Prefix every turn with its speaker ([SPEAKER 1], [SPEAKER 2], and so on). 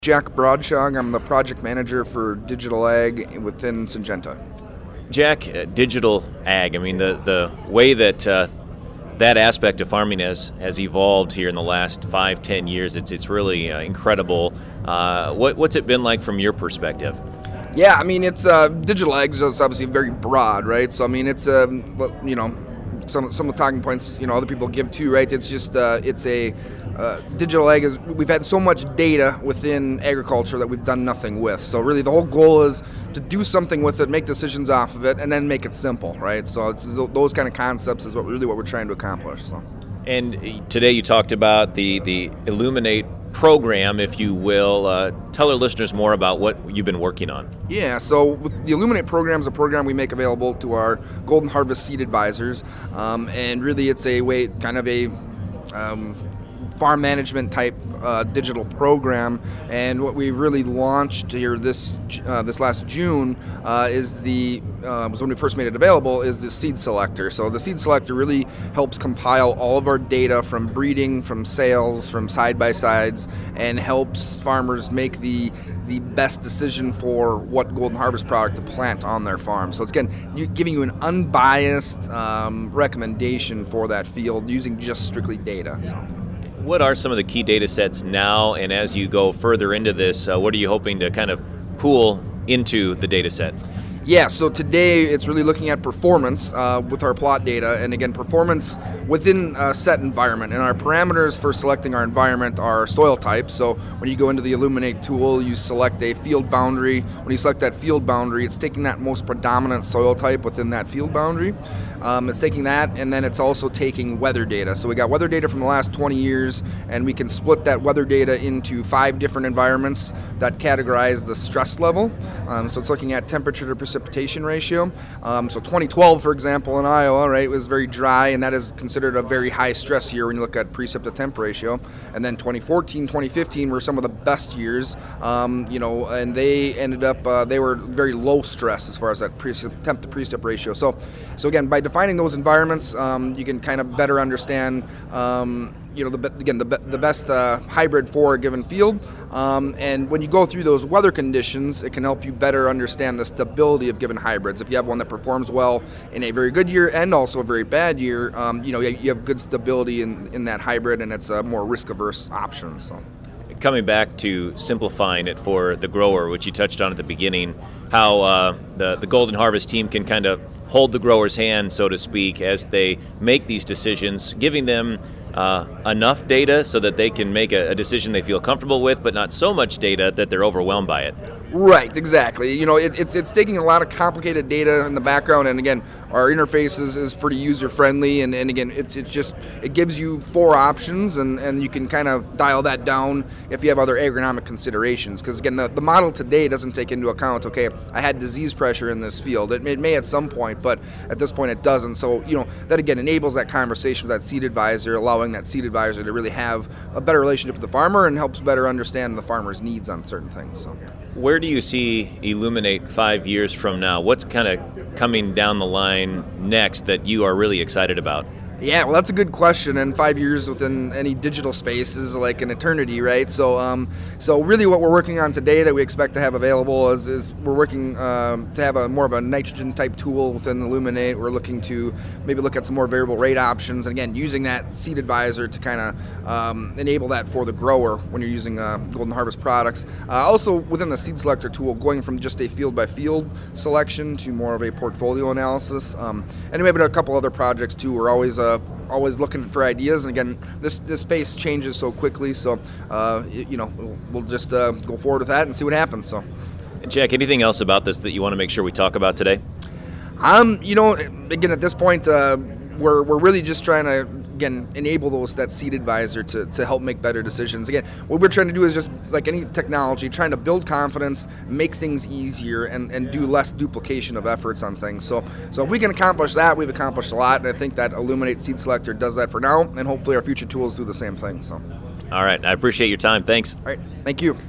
[SPEAKER 1] Jack Broadshog. I'm the project manager for Digital Ag within Syngenta.
[SPEAKER 2] Jack, digital ag, I mean, the way that that aspect of farming has evolved here in the last 5-10 years, it's really incredible. What's it been like from your perspective?
[SPEAKER 1] Yeah, I mean, it's digital ag is obviously very broad, right? So I mean, it's some of the talking points other people give too, right? It's just digital ag is, we've had so much data within agriculture that we've done nothing with. So really the whole goal is to do something with it, make decisions off of it, and then make it simple, right? So it's those kind of concepts is what we're trying to accomplish. So.
[SPEAKER 2] And today you talked about the Illuminate program, if you will. Tell our listeners more about what you've been working on.
[SPEAKER 1] Yeah, so with the Illuminate program is a program we make available to our Golden Harvest Seed Advisors, and really it's a way, kind of a farm management type digital program. And what we really launched here this last June was when we first made it available, is the Seed Selector. So the Seed Selector really helps compile all of our data from breeding, from sales, from side-by-sides, and helps farmers make the best decision for what Golden Harvest product to plant on their farm. So it's, again, giving you an unbiased recommendation for that field using just strictly data. So.
[SPEAKER 2] What are some of the key data sets now, and as you go further into this, what are you hoping to kind of pool into the data set?
[SPEAKER 1] Yeah, so today it's really looking at performance with our plot data, and again, performance within a set environment. And our parameters for selecting our environment are soil type. So when you go into the Illuminate tool, you select a field boundary. When you select that field boundary, it's taking that most predominant soil type within that field boundary. It's taking that, and then it's also taking weather data. So we got weather data from the last 20 years, and we can split that weather data into 5 different environments that categorize the stress level. So it's looking at temperature to precipitation ratio. So 2012, for example, in Iowa, right, was very dry, and that is considered a very high stress year when you look at precip to temp ratio. And then 2014, 2015 were some of the best years, and they ended up, they were very low stress as far as that temp to precip ratio. So again, by defining those environments, you can kind of better understand the best hybrid for a given field. And when you go through those weather conditions, it can help you better understand the stability of given hybrids. If you have one that performs well in a very good year and also a very bad year, you have good stability in that hybrid, and it's a more risk-averse option. So.
[SPEAKER 2] Coming back to simplifying it for the grower, which you touched on at the beginning, how the Golden Harvest team can kind of hold the grower's hand, so to speak, as they make these decisions, giving them enough data so that they can make a decision they feel comfortable with, but not so much data that they're overwhelmed by it.
[SPEAKER 1] Right, exactly. It's taking a lot of complicated data in the background, and again, our interface is pretty user-friendly, and again, it gives you 4 options, and you can kind of dial that down if you have other agronomic considerations, because again, the model today doesn't take into account, okay, I had disease pressure in this field. It may at some point, but at this point it doesn't. So, that again enables that conversation with that seed advisor, allowing that seed advisor to really have a better relationship with the farmer and helps better understand the farmer's needs on certain things. So.
[SPEAKER 2] Where do you see Illuminate 5 years from now? What's kind of coming down the line next that you are really excited about?
[SPEAKER 1] Yeah, well, that's a good question, and 5 years within any digital space is like an eternity, right? So really what we're working on today that we expect to have available is we're working to have more of a nitrogen-type tool within Illuminate. We're looking to maybe look at some more variable rate options, and again, using that seed advisor to kind of enable that for the grower when you're using Golden Harvest products. Also, within the Seed Selector tool, going from just a field-by-field selection to more of a portfolio analysis. And we have a couple other projects, too. We're always looking for ideas, and again, this space changes so quickly, so we'll just go forward with that and see what happens. So,
[SPEAKER 2] Jack, anything else about this that you want to make sure we talk about today?
[SPEAKER 1] Again, at this point, we're really just trying to enable that seed advisor to help make better decisions. Again, what we're trying to do is just like any technology, trying to build confidence, make things easier, and do less duplication of efforts on things. So if we can accomplish that, we've accomplished a lot, and I think that Illuminate Seed Selector does that for now, and hopefully our future tools do the same thing. So.
[SPEAKER 2] All right, I appreciate your time. Thanks.
[SPEAKER 1] All right, thank you.